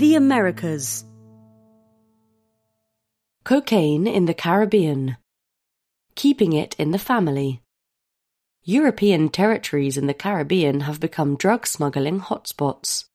The Americas. Cocaine in the Caribbean. Keeping it in the family. European territories in the Caribbean have become drug smuggling hotspots.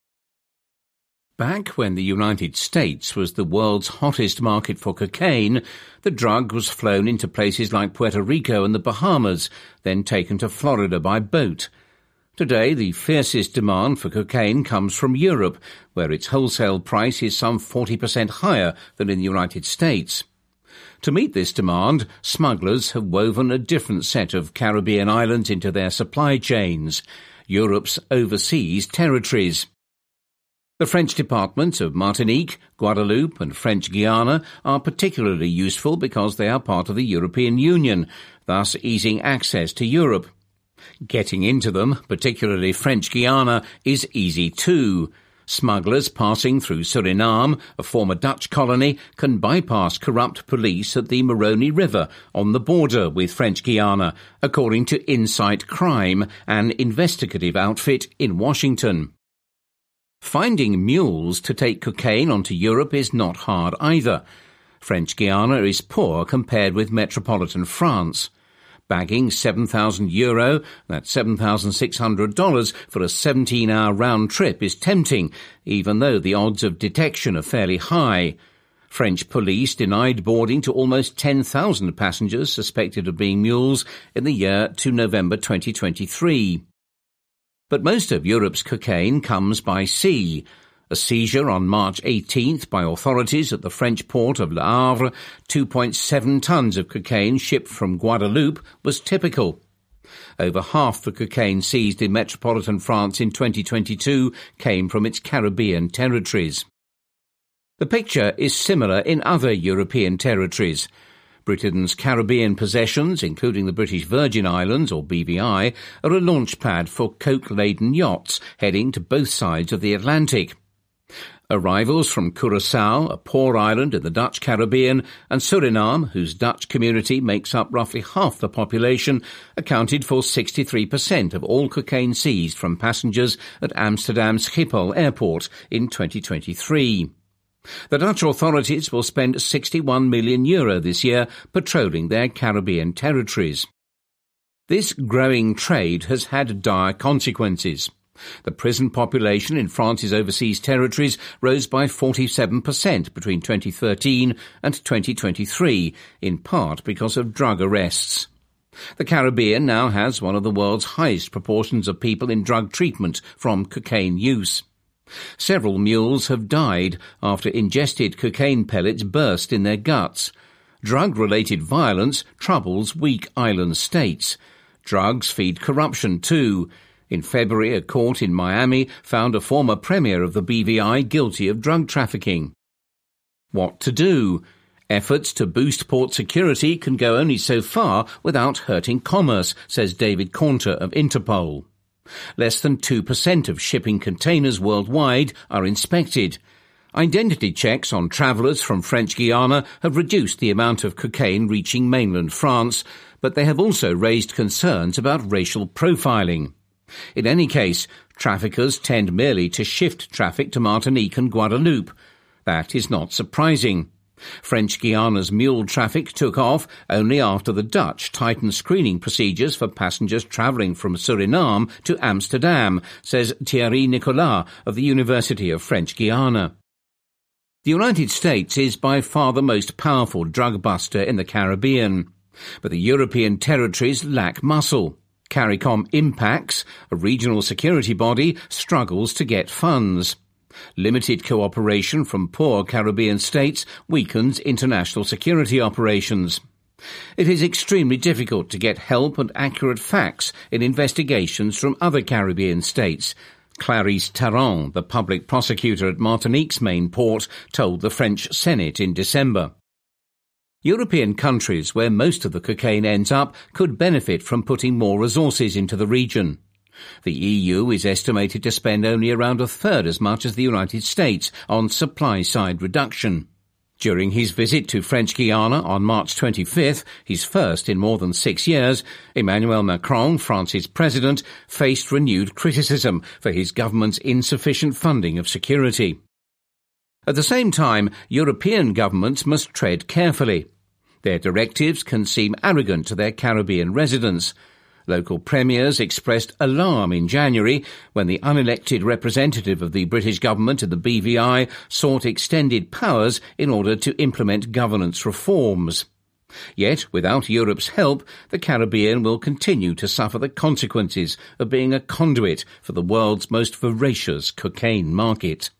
Back when the United States was the world's hottest market for cocaine, the drug was flown into places like Puerto Rico and the Bahamas, then taken to Florida by boat. Today, the fiercest demand for cocaine comes from Europe, where its wholesale price is some 40% higher than in the United States. To meet this demand, smugglers have woven a different set of Caribbean islands into their supply chains, Europe's overseas territories. The French departments of Martinique, Guadeloupe and French Guiana are particularly useful because they are part of the European Union, thus easing access to Europe. Getting into them, particularly French Guiana, is easy too. Smugglers passing through Suriname, a former Dutch colony, can bypass corrupt police at the Moroni River on the border with French Guiana, according to Insight Crime, an investigative outfit in Washington. Finding mules to take cocaine onto Europe is not hard either. French Guiana is poor compared with metropolitan France. Bagging €7,000, that's $7,600 for a 17-hour round trip is tempting, even though the odds of detection are fairly high. French police denied boarding to almost 10,000 passengers suspected of being mules in the year to November 2023. But most of Europe's cocaine comes by sea. A seizure on March 18th by authorities at the French port of Le Havre, 2.7 tons of cocaine shipped from Guadeloupe, was typical. Over half the cocaine seized in metropolitan France in 2022 came from its Caribbean territories. The picture is similar in other European territories. Britain's Caribbean possessions, including the British Virgin Islands, or BVI, are a launchpad for coke-laden yachts heading to both sides of the Atlantic. Arrivals from Curaçao, a poor island in the Dutch Caribbean, and Suriname, whose Dutch community makes up roughly half the population, accounted for 63% of all cocaine seized from passengers at Amsterdam's Schiphol airport in 2023. The Dutch authorities will spend €61 million this year patrolling their Caribbean territories. This growing trade has had dire consequences. The prison population in France's overseas territories rose by 47% between 2013 and 2023, in part because of drug arrests. The Caribbean now has one of the world's highest proportions of people in drug treatment from cocaine use. Several mules have died after ingested cocaine pellets burst in their guts. Drug-related violence troubles weak island states. Drugs feed corruption too. In February, a court in Miami found a former premier of the BVI guilty of drug trafficking. What to do? Efforts to boost port security can go only so far without hurting commerce, says David Caunter of Interpol. Less than 2% of shipping containers worldwide are inspected. Identity checks on travellers from French Guiana have reduced the amount of cocaine reaching mainland France, but they have also raised concerns about racial profiling. In any case, traffickers tend merely to shift traffic to Martinique and Guadeloupe. That is not surprising. French Guiana's mule traffic took off only after the Dutch tightened screening procedures for passengers travelling from Suriname to Amsterdam, says Thierry Nicolas of the University of French Guiana. The United States is by far the most powerful drug buster in the Caribbean, but the European territories lack muscle. CARICOM Impacts, a regional security body, struggles to get funds. Limited cooperation from poor Caribbean states weakens international security operations. It is extremely difficult to get help and accurate facts in investigations from other Caribbean states. Clarice Tarrant, the public prosecutor at Martinique's main port, told the French Senate in December. European countries where most of the cocaine ends up could benefit from putting more resources into the region. The EU is estimated to spend only around a third as much as the United States on supply-side reduction. During his visit to French Guiana on March 25th, his first in more than 6 years, Emmanuel Macron, France's president, faced renewed criticism for his government's insufficient funding of security. At the same time, European governments must tread carefully. Their directives can seem arrogant to their Caribbean residents. Local premiers expressed alarm in January when the unelected representative of the British government at the BVI sought extended powers in order to implement governance reforms. Yet, without Europe's help, the Caribbean will continue to suffer the consequences of being a conduit for the world's most voracious cocaine market.